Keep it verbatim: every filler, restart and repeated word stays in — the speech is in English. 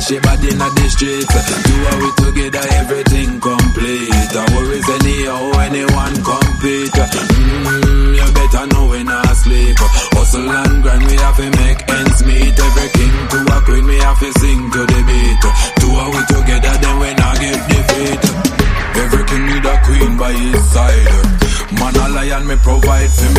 she bad in the street. Do we together, everything complete. I worries anyhow, anyone compete. Mm, you better know we not sleep. Hustle and grind, we have to make ends meet. Every king to a queen, we have to sing to the beat. Do we together, then we not get defeat. Every king need a queen by his side. Man a lion, me provide for me.